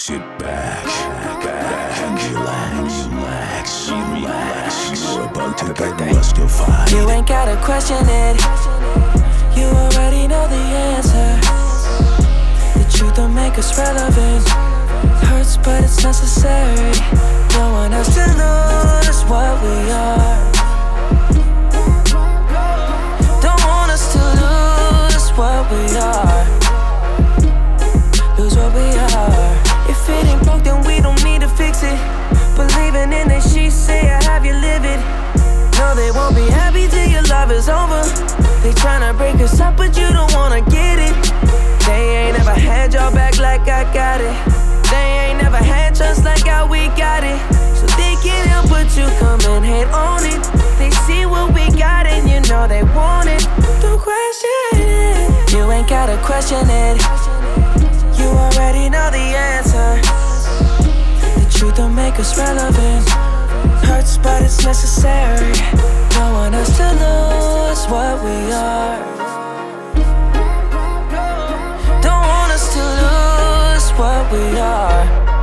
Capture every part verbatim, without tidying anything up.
Sit back, back and relax, relax, relax. You're about to get mystified. You ain't gotta question it. You already know the answer. The truth don't make us relevant. Hurts, but it's necessary. Don't want us to lose what we are. Don't want us to lose what we are. Lose what we are. If it ain't broke, then we don't need to fix it. Believing in it, she say I have you live it. No, they won't be happy till your love is over. They tryna break us up, but you don't wanna get it. They ain't never had your back like I got it. They ain't never had trust like how we got it. So they can't help but you come and hate on it. They see what we got and you know they want it. Don't question it. You ain't gotta question it. You already know the answer. The truth don't make us relevant. Hurts, but it's necessary. Don't want us to lose what we are. Don't want us to lose what we are.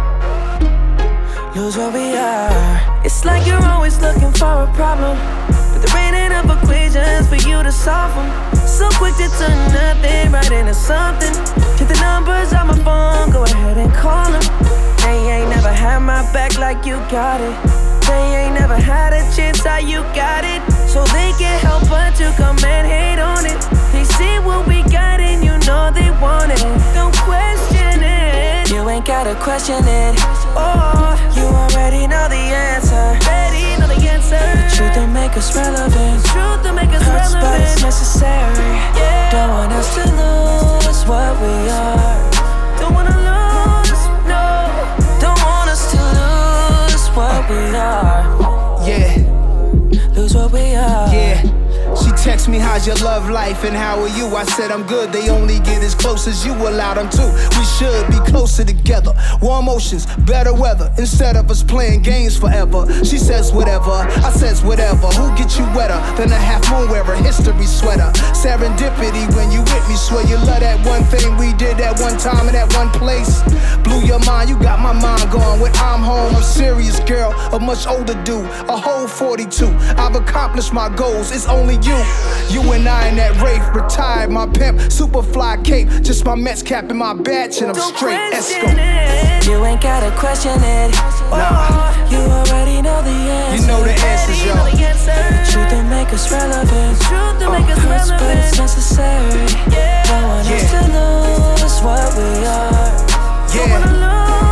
Lose what we are. It's like you're always looking for a problem, but there ain't enough equations for you to solve them. So quick to turn nothing right into something. Take the numbers on my phone, go ahead and call them. They ain't never had my back like you got it. They ain't never had a chance how you got it. So they can't help but to come and hate on it. They see what we got and you know they want it. Don't question it. You ain't gotta question it. Oh, you already know the answer. Already know the answer. The truth don't make us relevant. The truth don't make us Hurts, relevant. But it's necessary. Yeah. Don't want us to lose what we are. Don't wanna lose, no. Don't want us to lose what we are. Yeah. Lose what we are. Yeah. She texts me, how's your love life and how are you? I said I'm good, they only get as close as you allow them to. We should be closer together. Warm oceans, better weather, instead of us playing games forever. She says whatever, I says whatever. Who gets you wetter than a half moon wearer, history sweater? Serendipity when you with me, swear you love that one thing we did that one time in that one place. Blew your mind, you got my mind going. When I'm home, I'm serious, girl, a much older dude, a whole forty-two. I've accomplished my goals, it's only you. You and I in that Wraith, retired my pimp, superfly cape, just my Mets cap and my badge and I'm Don't straight question Esco. it. You ain't gotta question it. Nah. You already know the answer. You know the answers, yo. The truth don't make us relevant. The truth don't make us Hurts, relevant. But it's necessary. Yeah. Don't want Yeah. us to lose what we are. Yeah. Don't wanna lose.